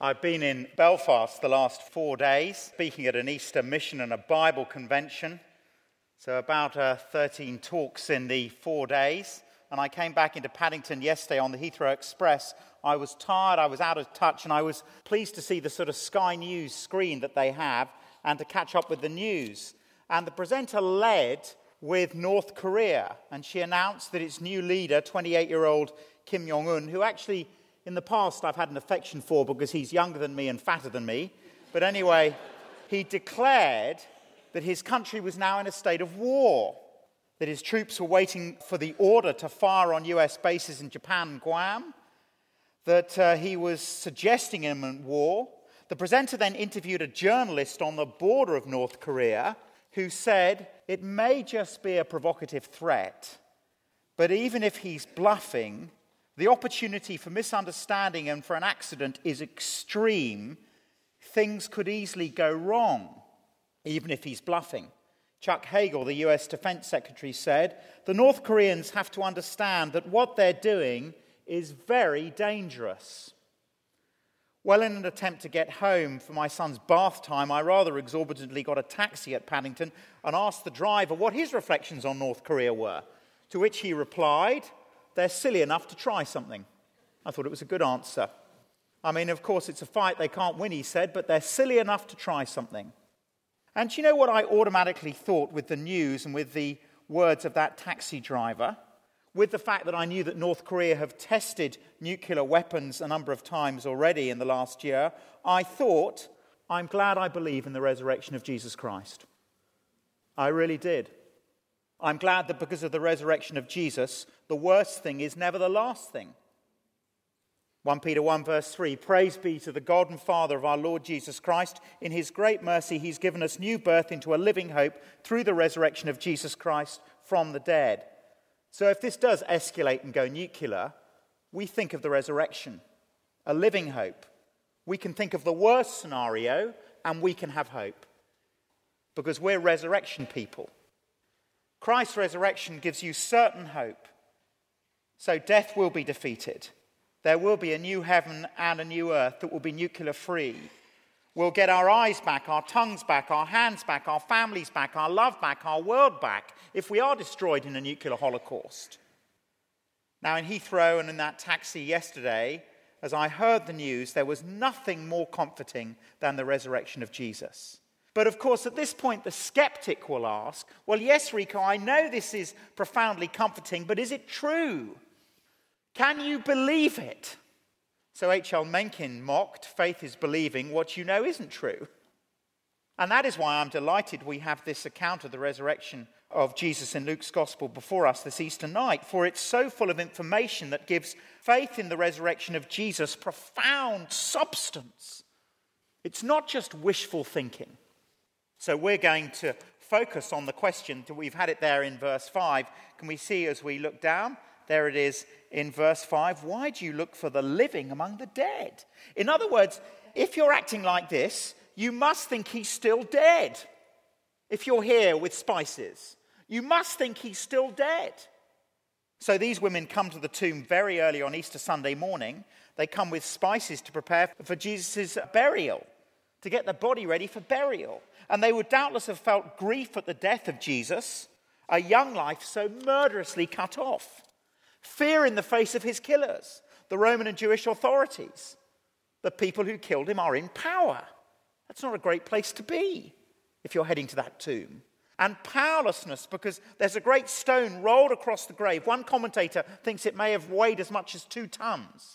I've been in Belfast the last 4 days, speaking at an Easter mission and a Bible convention. So about 13 talks in the 4 days. And I came back into Paddington yesterday on the Heathrow Express. I was tired, I was out of touch, and I was pleased to see the sort of Sky News screen that they have and to catch up with the news. And the presenter led with North Korea, and she announced that its new leader, 28-year-old Kim Jong-un, who actually in the past I've had an affection for because he's younger than me and fatter than me. But anyway, he declared that his country was now in a state of war, that his troops were waiting for the order to fire on US bases in Japan and Guam, that he was suggesting imminent war. The presenter then interviewed a journalist on the border of North Korea who said it may just be a provocative threat, but even if he's bluffing, the opportunity for misunderstanding and for an accident is extreme. Things could easily go wrong, even if he's bluffing. Chuck Hagel, the US Defense Secretary, said, the North Koreans have to understand that what they're doing is very dangerous. Well, in an attempt to get home for my son's bath time, I rather exorbitantly got a taxi at Paddington and asked the driver what his reflections on North Korea were, to which he replied, they're silly enough to try something. I thought it was a good answer. I mean, of course, it's a fight they can't win, he said, but they're silly enough to try something. And do you know what I automatically thought with the news and with the words of that taxi driver? With the fact that I knew that North Korea have tested nuclear weapons a number of times already in the last year, I thought, I'm glad I believe in the resurrection of Jesus Christ. I really did. I'm glad that because of the resurrection of Jesus, the worst thing is never the last thing. 1 Peter 1 verse 3, praise be to the God and Father of our Lord Jesus Christ. In his great mercy, he's given us new birth into a living hope through the resurrection of Jesus Christ from the dead. So if this does escalate and go nuclear, we think of the resurrection, a living hope. We can think of the worst scenario and we can have hope because we're resurrection people. Christ's resurrection gives you certain hope. So death will be defeated. There will be a new heaven and a new earth that will be nuclear free. We'll get our eyes back, our tongues back, our hands back, our families back, our love back, our world back, if we are destroyed in a nuclear holocaust. Now in Heathrow and in that taxi yesterday, as I heard the news, there was nothing more comforting than the resurrection of Jesus. But of course, at this point, the skeptic will ask, well, yes, Rico, I know this is profoundly comforting, but is it true? Can you believe it? So H.L. Mencken mocked, faith is believing what you know isn't true. And that is why I'm delighted we have this account of the resurrection of Jesus in Luke's Gospel before us this Easter night, for it's so full of information that gives faith in the resurrection of Jesus profound substance. It's not just wishful thinking. So we're going to focus on the question, we've had it there in verse 5. Can we see as we look down? There it is in verse 5. Why do you look for the living among the dead? In other words, if you're acting like this, you must think he's still dead. If you're here with spices, you must think he's still dead. So these women come to the tomb very early on Easter Sunday morning. They come with spices to prepare for Jesus' burial, to get the body ready for burial. And they would doubtless have felt grief at the death of Jesus, a young life so murderously cut off. Fear in the face of his killers, the Roman and Jewish authorities. The people who killed him are in power. That's not a great place to be if you're heading to that tomb. And powerlessness, because there's a great stone rolled across the grave. One commentator thinks it may have weighed as much as 2 tons.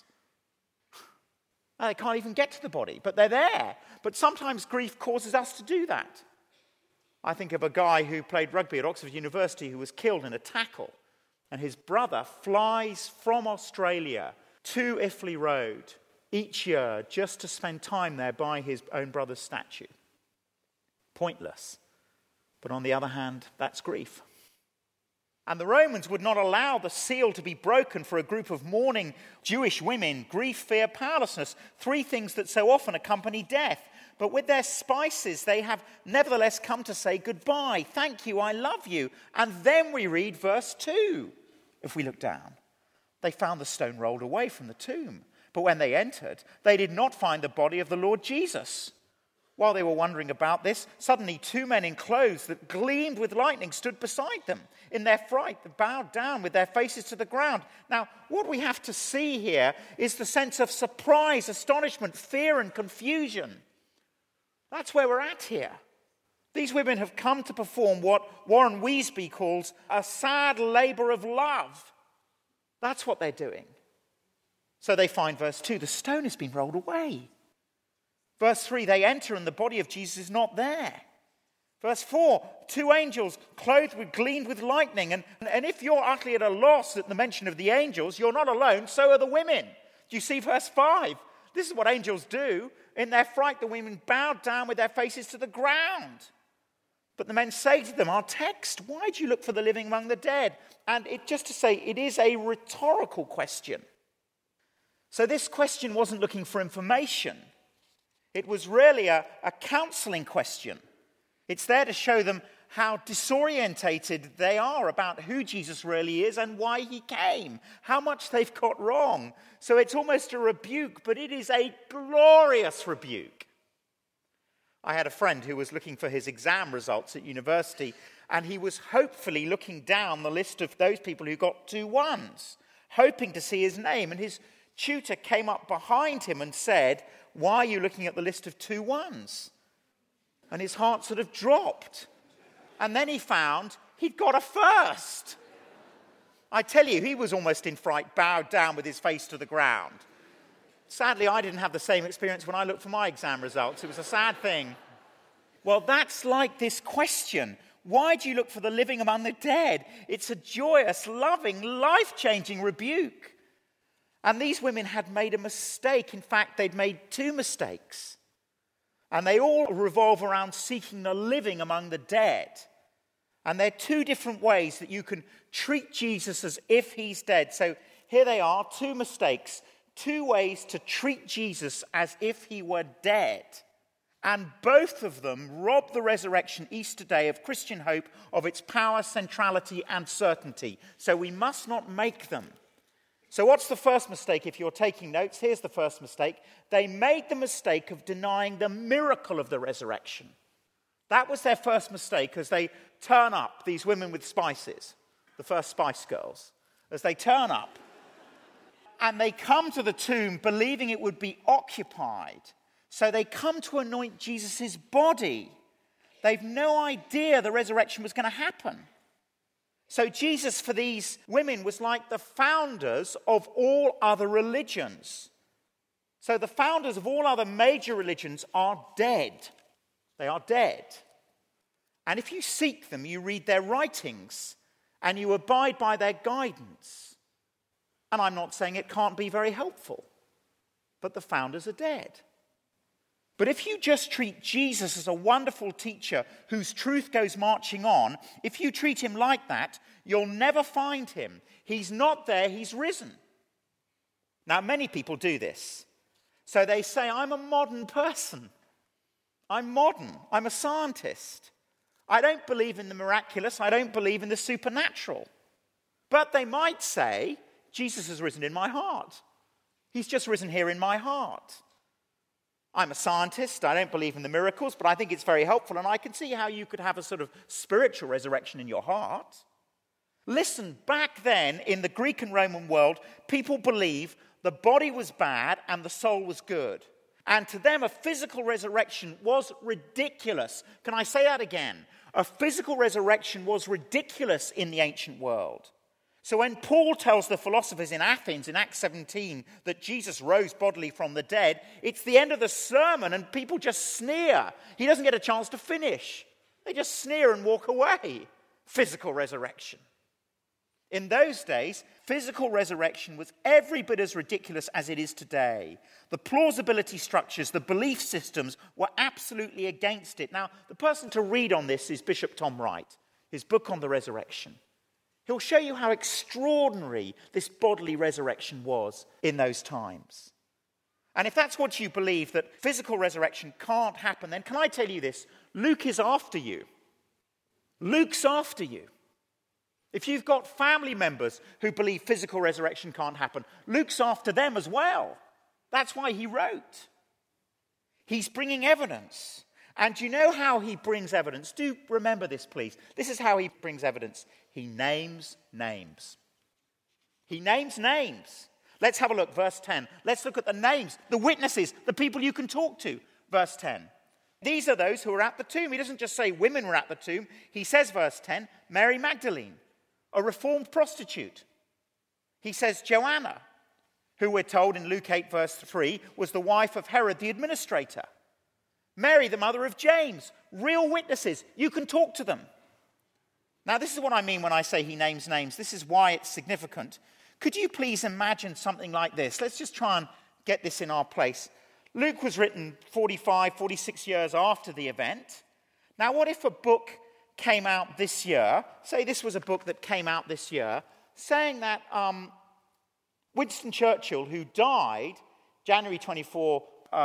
They can't even get to the body, but they're there. But sometimes grief causes us to do that. I think of a guy who played rugby at Oxford University who was killed in a tackle. And his brother flies from Australia to Iffley Road each year just to spend time there by his own brother's statue. Pointless. But on the other hand, that's grief. And the Romans would not allow the seal to be broken for a group of mourning Jewish women. Grief, fear, powerlessness. 3 things that so often accompany death. But with their spices, they have nevertheless come to say goodbye. Thank you, I love you. And then we read verse 2, if we look down. They found the stone rolled away from the tomb. But when they entered, they did not find the body of the Lord Jesus. While they were wondering about this, suddenly 2 men in clothes that gleamed with lightning stood beside them. In their fright, they bowed down with their faces to the ground. Now, what we have to see here is the sense of surprise, astonishment, fear, and confusion. That's where we're at here. These women have come to perform what Warren Wiersbe calls a sad labor of love. That's what they're doing. So they find verse 2, the stone has been rolled away. Verse 3, they enter and the body of Jesus is not there. Verse 4, 2 angels clothed with gleamed with lightning. And if you're utterly at a loss at the mention of the angels, you're not alone, so are the women. Do you see verse 5? This is what angels do. In their fright, the women bowed down with their faces to the ground. But the men say to them, our text, why do you look for the living among the dead? And just to say, it is a rhetorical question. So this question wasn't looking for information. It was really a counseling question. It's there to show them how disorientated they are about who Jesus really is and why he came, how much they've got wrong. So it's almost a rebuke, but it is a glorious rebuke. I had a friend who was looking for his exam results at university, and he was hopefully looking down the list of those people who got 2 1s, hoping to see his name. And his tutor came up behind him and said, why are you looking at the list of 2 1s? And his heart sort of dropped. And then he found he'd got a first. I tell you, he was almost in fright, bowed down with his face to the ground. Sadly, I didn't have the same experience when I looked for my exam results. It was a sad thing. Well, that's like this question. Why do you look for the living among the dead? It's a joyous, loving, life-changing rebuke. And these women had made a mistake. In fact, they'd made 2 mistakes. And they all revolve around seeking the living among the dead. And there are 2 different ways that you can treat Jesus as if he's dead. So here they are, 2 mistakes, 2 ways to treat Jesus as if he were dead. And both of them rob the resurrection Easter day of Christian hope of its power, centrality, and certainty. So we must not make them. So what's the first mistake? If you're taking notes, here's the first mistake. They made the mistake of denying the miracle of the resurrection. That was their first mistake as they turn up, these women with spices, the first Spice Girls, as they turn up and they come to the tomb believing it would be occupied. So they come to anoint Jesus' body. They've no idea the resurrection was going to happen. So Jesus, for these women, was like the founders of all other religions. So the founders of all other major religions are dead. They are dead. And if you seek them, you read their writings, and you abide by their guidance. And I'm not saying it can't be very helpful, but the founders are dead. But if you just treat Jesus as a wonderful teacher whose truth goes marching on, if you treat him like that, you'll never find him. He's not there, he's risen. Now, many people do this. So they say, I'm a modern person. I'm modern. I'm a scientist. I don't believe in the miraculous. I don't believe in the supernatural. But they might say, Jesus has risen in my heart. He's just risen here in my heart. I'm a scientist, I don't believe in the miracles, but I think it's very helpful, and I can see how you could have a sort of spiritual resurrection in your heart. Listen, back then in the Greek and Roman world, people believed the body was bad and the soul was good. And to them, a physical resurrection was ridiculous. Can I say that again? A physical resurrection was ridiculous in the ancient world. So when Paul tells the philosophers in Athens in Acts 17 that Jesus rose bodily from the dead, it's the end of the sermon and people just sneer. He doesn't get a chance to finish. They just sneer and walk away. Physical resurrection. In those days, physical resurrection was every bit as ridiculous as it is today. The plausibility structures, the belief systems were absolutely against it. Now, the person to read on this is Bishop Tom Wright, his book on the resurrection. He'll show you how extraordinary this bodily resurrection was in those times. And if that's what you believe, that physical resurrection can't happen, then can I tell you this? Luke is after you. Luke's after you. If you've got family members who believe physical resurrection can't happen, Luke's after them as well. That's why he wrote. He's bringing evidence. And do you know how he brings evidence? Do remember this, please. This is how he brings evidence. He names names. He names names. Let's have a look, verse 10. Let's look at the names, the witnesses, the people you can talk to. Verse 10. These are those who were at the tomb. He doesn't just say women were at the tomb. He says, verse 10, Mary Magdalene, a reformed prostitute. He says Joanna, who we're told in Luke 8, verse 3, was the wife of Herod the administrator. Mary, the mother of James, real witnesses. You can talk to them. Now, this is what I mean when I say he names names. This is why it's significant. Could you please imagine something like this? Let's just try and get this in our place. Luke was written 45, 46 years after the event. Now, what if a book came out this year, say this was a book that came out this year, saying that Winston Churchill, who died January 24,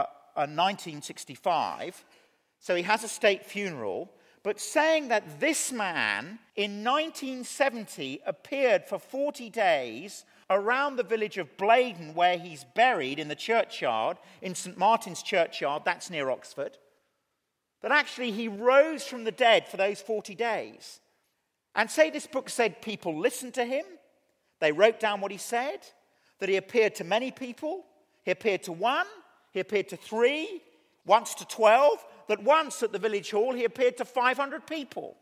1965, so he has a state funeral, but saying that this man in 1970 appeared for 40 days around the village of Blaydon, where he's buried in the churchyard, in St. Martin's churchyard, that's near Oxford, that actually he rose from the dead for those 40 days. And say this book said people listened to him, they wrote down what he said, that he appeared to many people, he appeared to one, he appeared to 3, once to 12, that once at the village hall he appeared to 500 people.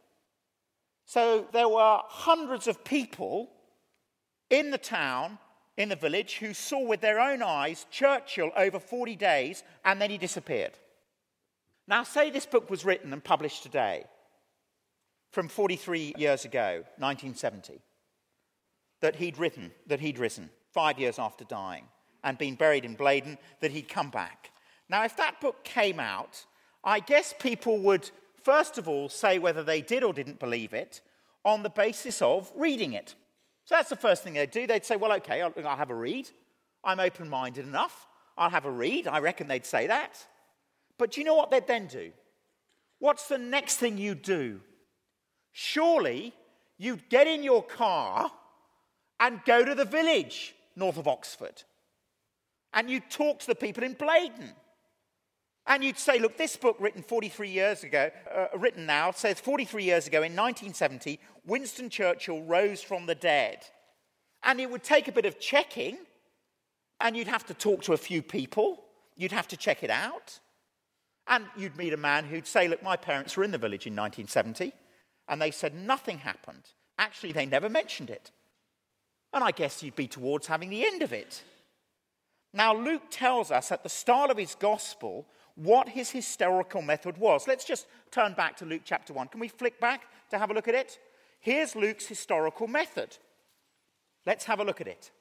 So there were hundreds of people in the town, in the village, who saw with their own eyes Churchill over 40 days, and then he disappeared. Now, say this book was written and published today, from 43 years ago, 1970, that he'd risen 5 years after dying, and been buried in Blaydon, that he'd come back. Now, if that book came out, I guess people would, first of all, say whether they did or didn't believe it on the basis of reading it. So that's the first thing they'd do. They'd say, well, okay, I'll have a read. I'm open-minded enough. I'll have a read. I reckon they'd say that. But do you know what they'd then do? What's the next thing you'd do? Surely you'd get in your car and go to the village north of Oxford. And you'd talk to the people in Blaydon. And you'd say, look, this book written 43 years ago, written now, says 43 years ago in 1970, Winston Churchill rose from the dead. And it would take a bit of checking, and you'd have to talk to a few people. You'd have to check it out. And you'd meet a man who'd say, look, my parents were in the village in 1970, and they said nothing happened. Actually, they never mentioned it. And I guess you'd be towards having the end of it. Now, Luke tells us at the start of his gospel what his historical method was. Let's just turn back to Luke chapter 1. Can we flick back to have a look at it? Here's Luke's historical method. Let's have a look at it.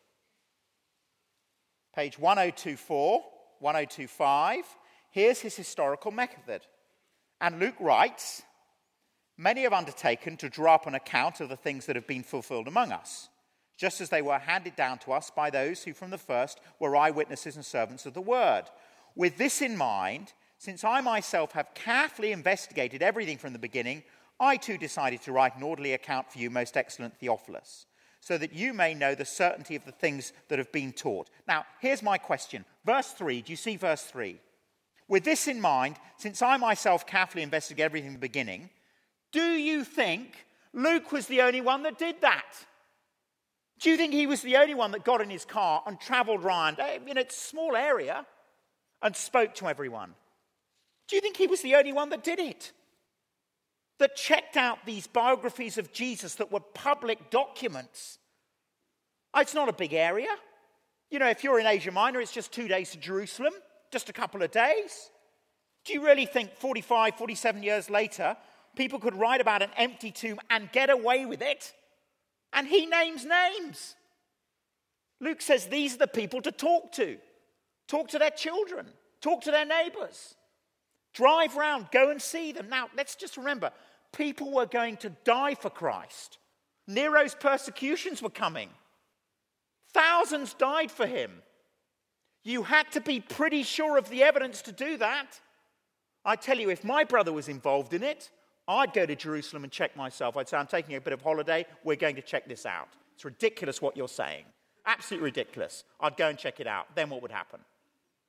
Page 1024, 1025. Here's his historical method. And Luke writes, many have undertaken to draw up an account of the things that have been fulfilled among us, just as they were handed down to us by those who from the first were eyewitnesses and servants of the word. With this in mind, since I myself have carefully investigated everything from the beginning, I too decided to write an orderly account for you, most excellent Theophilus, so that you may know the certainty of the things that have been taught. Now, here's my question. Verse 3, do you see verse 3? With this in mind, since I myself carefully investigated everything from the beginning, do you think Luke was the only one that did that? Do you think he was the only one that got in his car and travelled around in a small area and spoke to everyone? Do you think he was the only one that did it? That checked out these biographies of Jesus that were public documents? It's not a big area. You know, if you're in Asia Minor, it's just 2 days to Jerusalem, just a couple of days. Do you really think 45, 47 years later, people could write about an empty tomb and get away with it? And he names names. Luke says these are the people to talk to. Talk to their children. Talk to their neighbours. Drive round. Go and see them. Now, let's just remember, people were going to die for Christ. Nero's persecutions were coming. Thousands died for him. You had to be pretty sure of the evidence to do that. I tell you, if my brother was involved in it, I'd go to Jerusalem and check myself. I'd say, I'm taking a bit of holiday. We're going to check this out. It's ridiculous what you're saying. Absolutely ridiculous. I'd go and check it out. Then what would happen?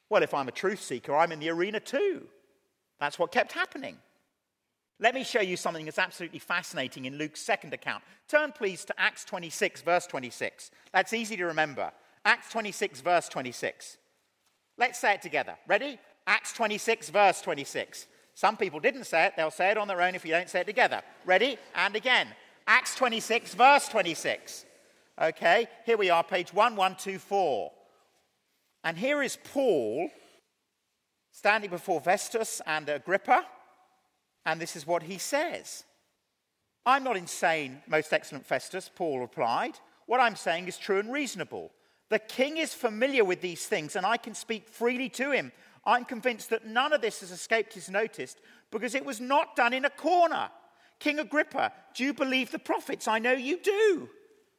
Well, if I'm a truth seeker, I'm in the arena too. That's what kept happening. Let me show you something that's absolutely fascinating in Luke's second account. Turn, please, to Acts 26, verse 26. That's easy to remember. Acts 26, verse 26. Let's say it together. Ready? Acts 26, verse 26. Some people didn't say it. They'll say it on their own if you don't say it together. Ready? And again. Acts 26, verse 26. Okay, here we are, page 1124. And here is Paul standing before Festus and Agrippa. And this is what he says. I'm not insane, most excellent Festus, Paul replied. What I'm saying is true and reasonable. The king is familiar with these things, and I can speak freely to him. I'm convinced that none of this has escaped his notice because it was not done in a corner. King Agrippa, do you believe the prophets? I know you do.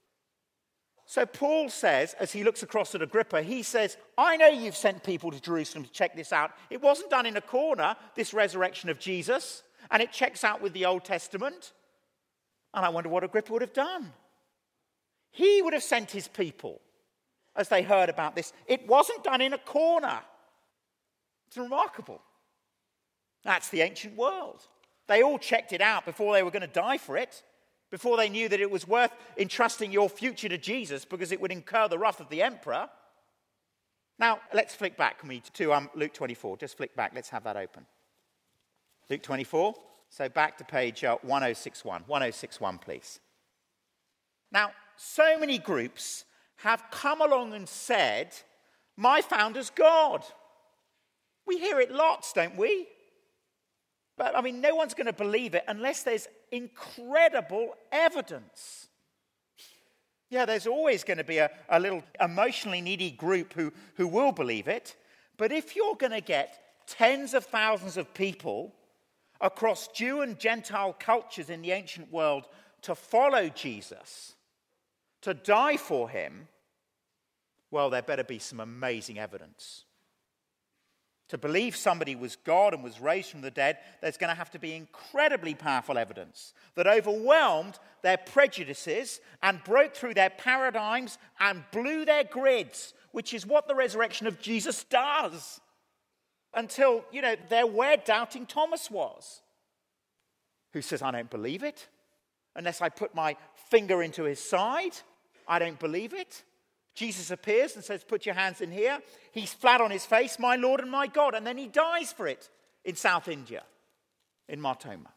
So Paul says, as he looks across at Agrippa, he says, I know you've sent people to Jerusalem to check this out. It wasn't done in a corner, this resurrection of Jesus. And it checks out with the Old Testament. And I wonder what Agrippa would have done. He would have sent his people as they heard about this. It wasn't done in a corner. It's remarkable. That's the ancient world. They all checked it out before they were going to die for it, before they knew that it was worth entrusting your future to Jesus because it would incur the wrath of the emperor. Now, let's flick back to Luke 24. Just flick back. Let's have that open. Luke 24, so back to page 1061. 1061, please. Now, so many groups have come along and said, my founder's God. We hear it lots, don't we? But, no one's going to believe it unless there's incredible evidence. Yeah, there's always going to be a little emotionally needy group who will believe it. But if you're going to get tens of thousands of people across Jew and Gentile cultures in the ancient world to follow Jesus, to die for him, well, there better be some amazing evidence. To believe somebody was God and was raised from the dead, there's going to have to be incredibly powerful evidence that overwhelmed their prejudices and broke through their paradigms and blew their grids, which is what the resurrection of Jesus does. Until, they're where doubting Thomas was, who says, I don't believe it. Unless I put my finger into his side, I don't believe it. Jesus appears and says, put your hands in here. He's flat on his face, my Lord and my God. And then he dies for it in South India, in Mar Thoma.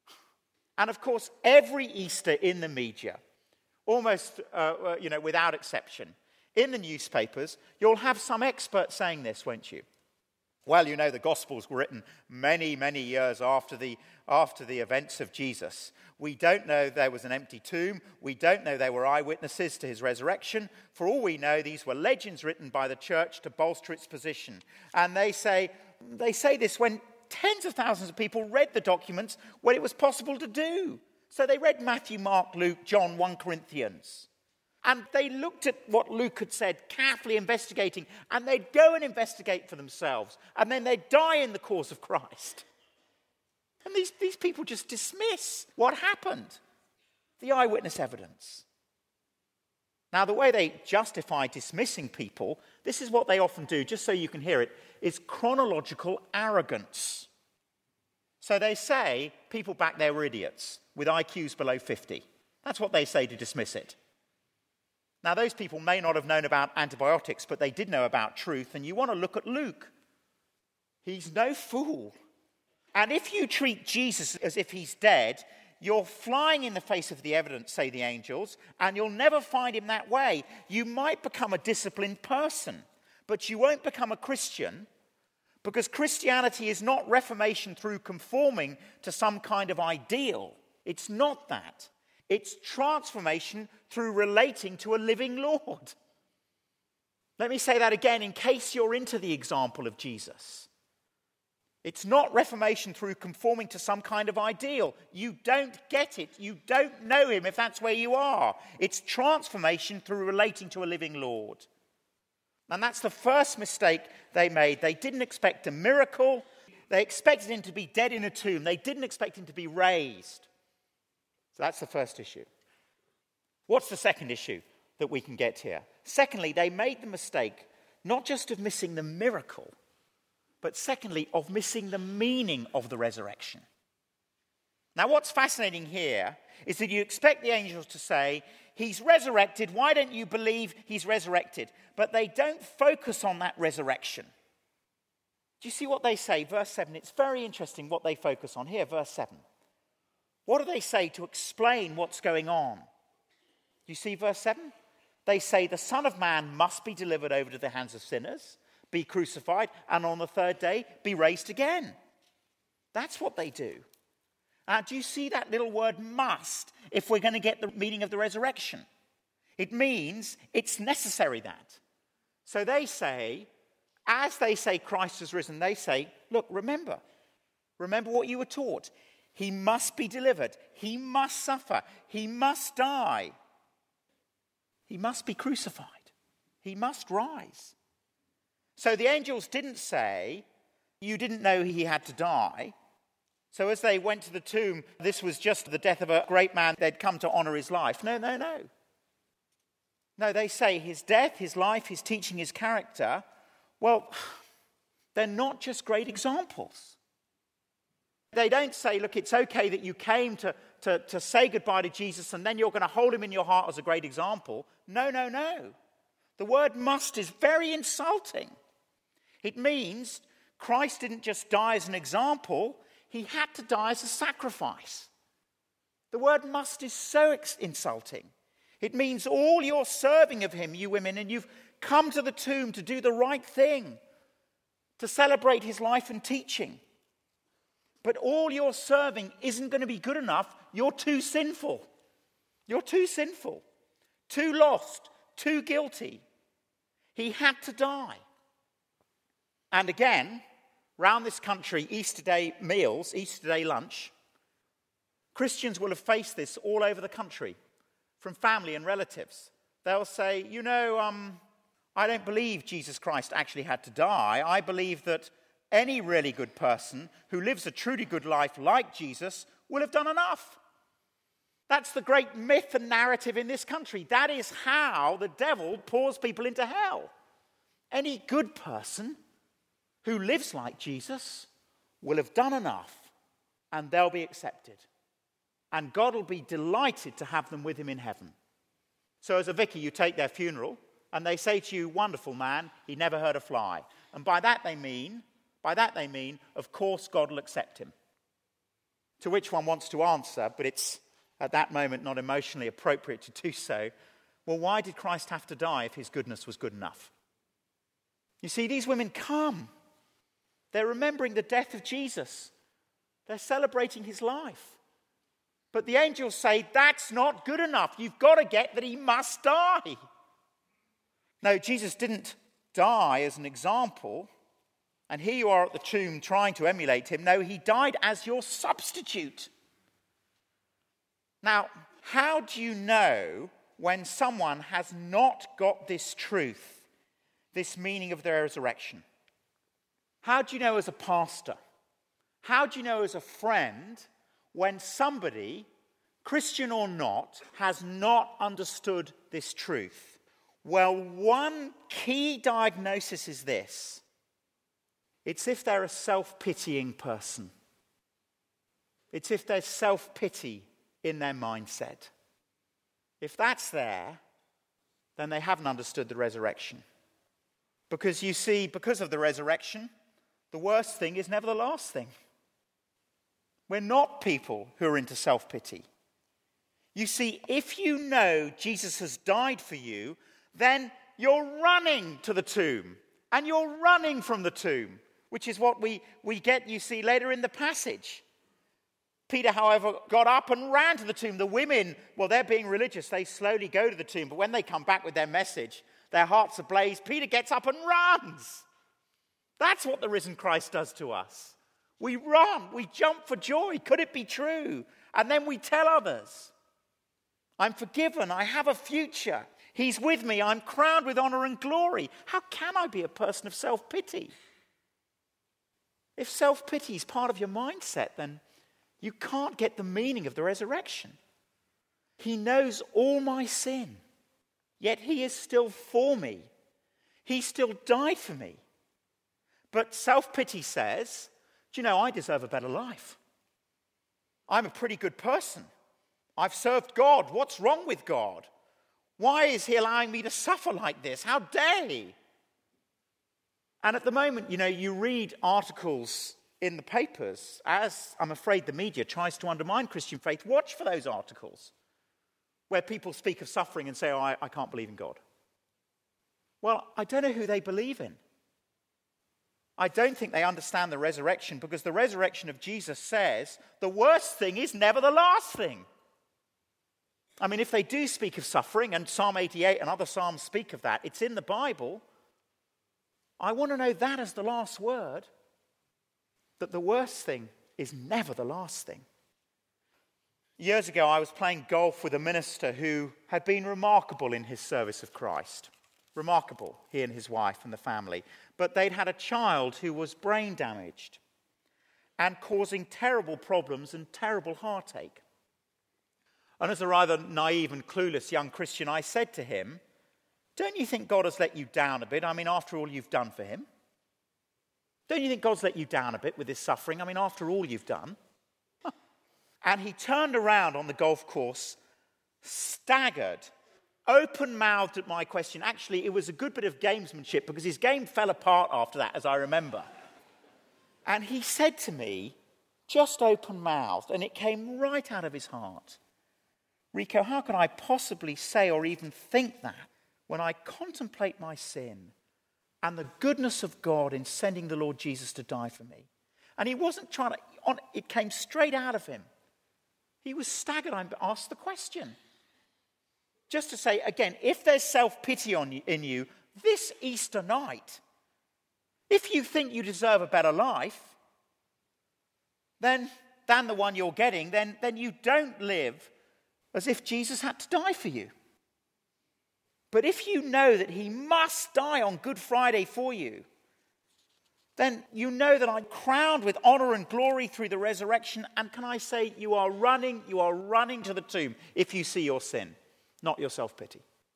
And of course, every Easter in the media, almost without exception, in the newspapers, you'll have some expert saying this, won't you? Well, the Gospels were written many, many years after the events of Jesus. We don't know there was an empty tomb. We don't know there were eyewitnesses to his resurrection. For all we know, these were legends written by the church to bolster its position. And they say this when tens of thousands of people read the documents when it was possible to do. So they read Matthew, Mark, Luke, John, 1 Corinthians. And they looked at what Luke had said, carefully investigating, and they'd go and investigate for themselves. And then they'd die in the cause of Christ. And these people just dismiss what happened, the eyewitness evidence. Now, the way they justify dismissing people, this is what they often do, just so you can hear it, is chronological arrogance. So they say people back there were idiots with IQs below 50. That's what they say to dismiss it. Now, those people may not have known about antibiotics, but they did know about truth. And you want to look at Luke. He's no fool. And if you treat Jesus as if he's dead, you're flying in the face of the evidence, say the angels, and you'll never find him that way. You might become a disciplined person, but you won't become a Christian, because Christianity is not reformation through conforming to some kind of ideal. It's not that. It's transformation through relating to a living Lord. Let me say that again in case you're into the example of Jesus. It's not reformation through conforming to some kind of ideal. You don't get it. You don't know him if that's where you are. It's transformation through relating to a living Lord. And that's the first mistake they made. They didn't expect a miracle. They expected him to be dead in a tomb. They didn't expect him to be raised. So that's the first issue. What's the second issue that we can get here? Secondly, they made the mistake not just of missing the miracle, but secondly, of missing the meaning of the resurrection. Now, what's fascinating here is that you expect the angels to say, he's resurrected, why don't you believe he's resurrected? But they don't focus on that resurrection. Do you see what they say? Verse 7, it's very interesting what they focus on. Here, verse 7. What do they say to explain what's going on? Do you see verse 7? They say the Son of Man must be delivered over to the hands of sinners, be crucified, and on the third day be raised again. That's what they do. Do you see that little word must if we're going to get the meaning of the resurrection? It means it's necessary that. So they say, as they say Christ has risen, they say, look, remember what you were taught. He must be delivered. He must suffer. He must die. He must be crucified. He must rise. So the angels didn't say, you didn't know he had to die. So as they went to the tomb, this was just the death of a great man. They'd come to honor his life. No. No, they say his death, his life, his teaching, his character, well, they're not just great examples. They don't say, look, it's okay that you came to say goodbye to Jesus and then you're going to hold him in your heart as a great example. No. The word must is very insulting. It means Christ didn't just die as an example, he had to die as a sacrifice. The word must is so insulting. It means all your serving of him, you women, and you've come to the tomb to do the right thing, to celebrate his life and teaching. But all your serving isn't going to be good enough. You're too sinful. You're too sinful, too lost, too guilty. He had to die. And again, round this country, Easter Day meals, Easter Day lunch, Christians will have faced this all over the country from family and relatives. They'll say, I don't believe Jesus Christ actually had to die. I believe that any really good person who lives a truly good life like Jesus will have done enough. That's the great myth and narrative in this country. That is how the devil pours people into hell. Any good person who lives like Jesus will have done enough and they'll be accepted. And God will be delighted to have them with him in heaven. So as a vicar, you take their funeral and they say to you, wonderful man, he never hurt a fly. And by that they mean, of course God will accept him. To which one wants to answer, but it's at that moment not emotionally appropriate to do so. Well, why did Christ have to die if his goodness was good enough? You see, these women come. They're remembering the death of Jesus. They're celebrating his life. But the angels say, that's not good enough. You've got to get that he must die. No, Jesus didn't die as an example. And here you are at the tomb trying to emulate him. No, he died as your substitute. Now, how do you know when someone has not got this truth, this meaning of their resurrection? How do you know as a pastor? How do you know as a friend when somebody, Christian or not, has not understood this truth? Well, one key diagnosis is this. It's if they're a self-pitying person. It's if there's self-pity in their mindset. If that's there, then they haven't understood the resurrection. Because you see, because of the resurrection, the worst thing is never the last thing. We're not people who are into self-pity. You see, if you know Jesus has died for you, then you're running to the tomb. And you're running from the tomb, which is what we get, you see, later in the passage. Peter, however, got up and ran to the tomb. The women, well, they're being religious. They slowly go to the tomb. But when they come back with their message, their hearts ablaze. Peter gets up and runs. That's what the risen Christ does to us. We run. We jump for joy. Could it be true? And then we tell others, I'm forgiven. I have a future. He's with me. I'm crowned with honor and glory. How can I be a person of self-pity? If self-pity is part of your mindset, then you can't get the meaning of the resurrection. He knows all my sin, yet he is still for me. He still died for me. But self-pity says, do you know, I deserve a better life. I'm a pretty good person. I've served God. What's wrong with God? Why is he allowing me to suffer like this? How dare he? And at the moment, you read articles in the papers, as I'm afraid the media tries to undermine Christian faith. Watch for those articles where people speak of suffering and say, oh, I can't believe in God. Well, I don't know who they believe in. I don't think they understand the resurrection, because the resurrection of Jesus says the worst thing is never the last thing. I mean, if they do speak of suffering, and Psalm 88 and other psalms speak of that, it's in the Bible. I want to know that as the last word, that the worst thing is never the last thing. Years ago, I was playing golf with a minister who had been remarkable in his service of Christ. Remarkable, he and his wife and the family. But they'd had a child who was brain damaged and causing terrible problems and terrible heartache. And as a rather naive and clueless young Christian, I said to him, don't you think God has let you down a bit? I mean, after all you've done for him. Don't you think God's let you down a bit with this suffering? I mean, after all you've done. And he turned around on the golf course, staggered, open-mouthed at my question. Actually, it was a good bit of gamesmanship, because his game fell apart after that, as I remember. And he said to me, just open-mouthed, and it came right out of his heart, Rico, how can I possibly say or even think that when I contemplate my sin and the goodness of God in sending the Lord Jesus to die for me? And he wasn't trying to, it came straight out of him. He was staggered. I asked the question. Just to say, again, if there's self-pity in you this Easter night, if you think you deserve a better life than the one you're getting, then you don't live as if Jesus had to die for you. But if you know that he must die on Good Friday for you, then you know that I'm crowned with honor and glory through the resurrection. And can I say, you are running to the tomb if you see your sin, not your self-pity.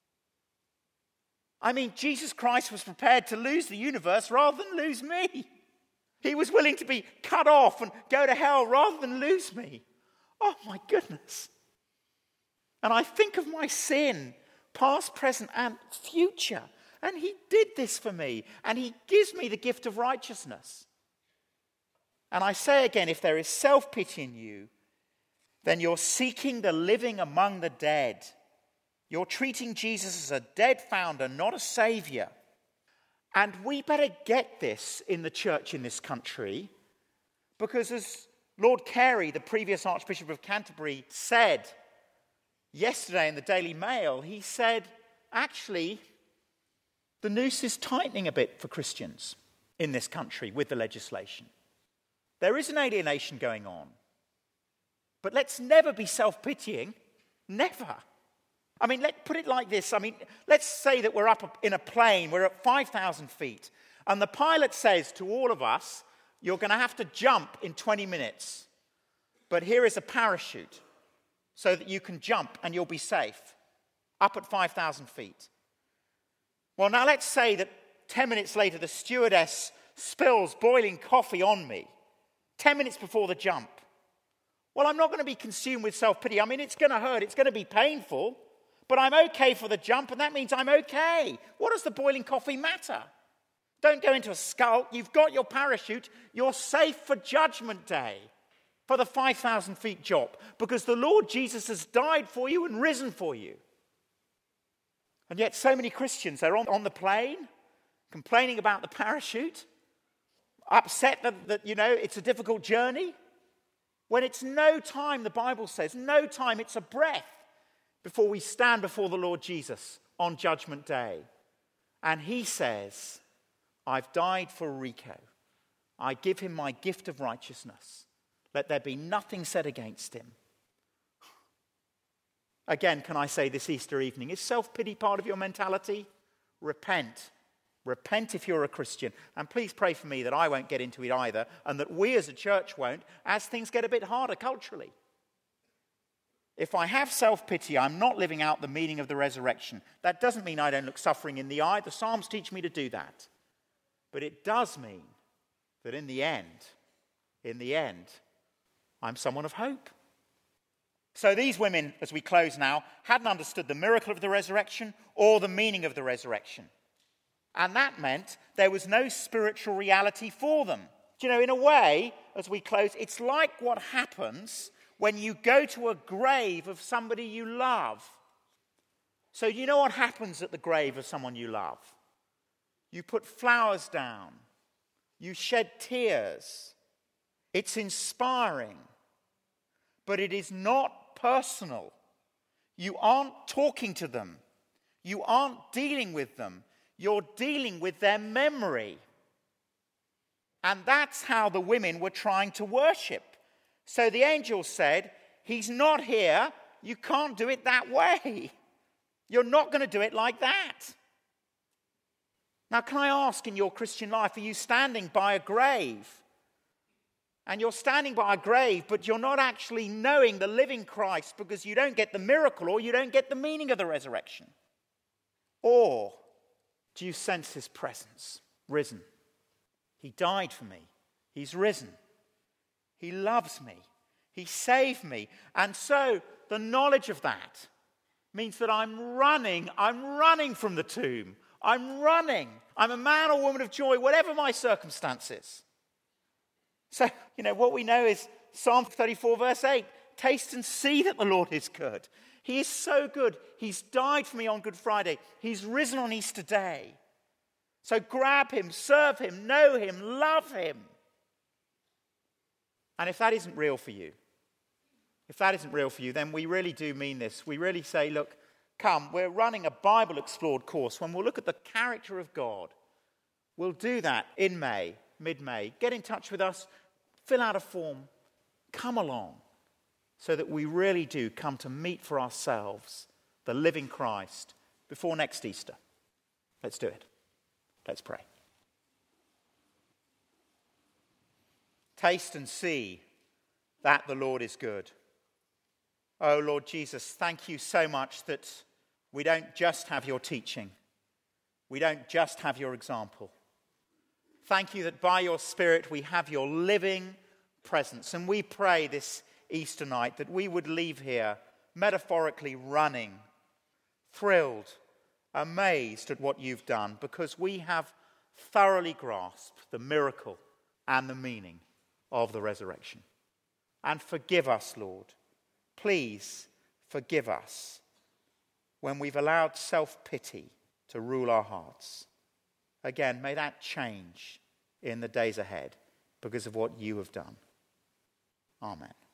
I mean, Jesus Christ was prepared to lose the universe rather than lose me. He was willing to be cut off and go to hell rather than lose me. Oh my goodness. And I think of my sin, past, present, and future. And he did this for me. And he gives me the gift of righteousness. And I say again, if there is self-pity in you, then you're seeking the living among the dead. You're treating Jesus as a dead founder, not a savior. And we better get this in the church in this country, because as Lord Carey, the previous Archbishop of Canterbury, said yesterday in the Daily Mail, he said, actually, the noose is tightening a bit for Christians in this country with the legislation. There is an alienation going on. But let's never be self-pitying. Never. I mean, let's put it like this. I mean, let's say that we're up in a plane, we're at 5,000 feet, and the pilot says to all of us, you're going to have to jump in 20 minutes. But here is a parachute so that you can jump and you'll be safe up at 5,000 feet. Well, now let's say that 10 minutes later the stewardess spills boiling coffee on me 10 minutes before the jump. Well, I'm not going to be consumed with self-pity. I mean, it's going to hurt. It's going to be painful. But I'm okay for the jump, and that means I'm okay. What does the boiling coffee matter? Don't go into a skulk. You've got your parachute. You're safe for Judgment Day, for the 5,000 feet jump, because the Lord Jesus has died for you and risen for you. And yet so many Christians are on the plane, complaining about the parachute, upset that it's a difficult journey, when it's no time, the Bible says, no time, it's a breath before we stand before the Lord Jesus on Judgment Day. And he says, I've died for Rico. I give him my gift of righteousness. Let there be nothing said against him. Again, can I say this Easter evening, is self-pity part of your mentality? Repent. Repent if you're a Christian. And please pray for me that I won't get into it either, and that we as a church won't, as things get a bit harder culturally. If I have self-pity, I'm not living out the meaning of the resurrection. That doesn't mean I don't look suffering in the eye. The Psalms teach me to do that. But it does mean that in the end, I'm someone of hope. So these women, as we close now, hadn't understood the miracle of the resurrection or the meaning of the resurrection. And that meant there was no spiritual reality for them. Do you know, in a way, as we close, it's like what happens when you go to a grave of somebody you love. So you know what happens at the grave of someone you love? You put flowers down. You shed tears. It's inspiring. But it is not personal. You aren't talking to them. You aren't dealing with them. You're dealing with their memory. And that's how the women were trying to worship. So the angel said, he's not here. You can't do it that way. You're not going to do it like that. Now, can I ask, in your Christian life, are you standing by a grave? And you're standing by a grave, but you're not actually knowing the living Christ because you don't get the miracle or you don't get the meaning of the resurrection. Or do you sense his presence, risen? He died for me. He's risen. He loves me. He saved me. And so the knowledge of that means that I'm running from the tomb. I'm running. I'm a man or woman of joy, whatever my circumstances. So, what we know is Psalm 34 verse 8, taste and see that the Lord is good. He is so good. He's died for me on Good Friday. He's risen on Easter Day. So grab him, serve him, know him, love him. And if that isn't real for you, then we really do mean this. We really say, look, come, we're running a Bible Explored course when we'll look at the character of God. We'll do that in May, mid-May. Get in touch with us, fill out a form, come along, so that we really do come to meet for ourselves the living Christ before next Easter. Let's do it. Let's pray. Taste and see that the Lord is good. Oh, Lord Jesus, thank you so much that we don't just have your teaching. We don't just have your example. Thank you that by your Spirit we have your living presence. And we pray this Easter night that we would leave here metaphorically running, thrilled, amazed at what you've done, because we have thoroughly grasped the miracle and the meaning of the resurrection. And forgive us, Lord. Please forgive us when we've allowed self-pity to rule our hearts. Again, may that change in the days ahead because of what you have done. Amen.